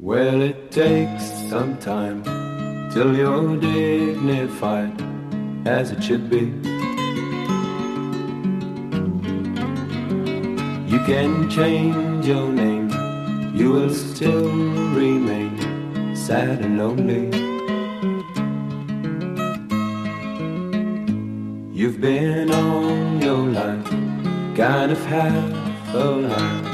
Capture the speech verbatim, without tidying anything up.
Well, it takes some time till you're dignified as it should be. You can change your name, you will still remain sad and lonely. You've been on your life, kind of half alive,